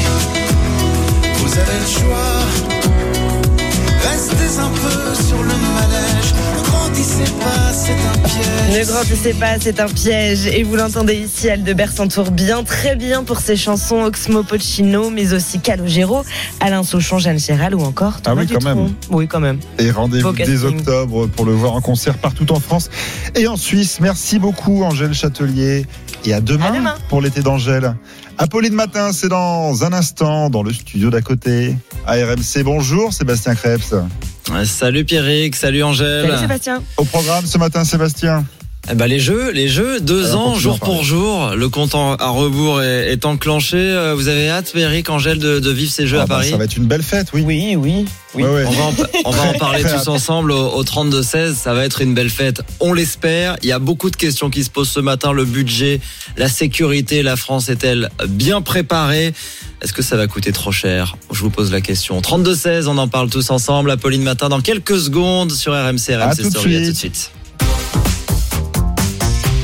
vous avez le choix, restez un peu sur le manège. Ne grandissez pas, c'est un piège. Ne grandissez pas, c'est un piège. Et vous l'entendez ici, Aldebert s'entoure bien, très bien pour ses chansons Oxmo Puccino, mais aussi Calogero, Alain Souchon, Jeanne Chéral ou encore Thomas Ah oui, quand Dutronc. même. Oui, quand même. Et rendez-vous dès octobre pour le voir en concert partout en France et en Suisse. Merci beaucoup, Angèle Châtelier. Et à demain, à demain. Pour l'été d'Angèle. Apolline Matin, c'est dans un instant dans le studio d'à côté. À R M C, bonjour Sébastien Krebs. Salut Pierrick, salut Angèle. Salut Sébastien. Au programme ce matin, Sébastien. Eh ben les jeux, les jeux, deux Alors, ans, jour pour jour, le compte en, à rebours est, est enclenché. Vous avez hâte, Pierrick, Angèle, de, de vivre ces jeux ah à bah, Paris? Ça va être une belle fête, oui. Oui, oui. Oui. Ouais, ouais. On va en, on va en parler tous ensemble au, au trente-deux seize. Ça va être une belle fête. On l'espère. Il y a beaucoup de questions qui se posent ce matin. Le budget, la sécurité, la France est-elle bien préparée? Est-ce que ça va coûter trop cher? Je vous pose la question. trente-deux seize, on en parle tous ensemble. Apolline Matin dans quelques secondes sur R M C, R M C Story. À tout de suite.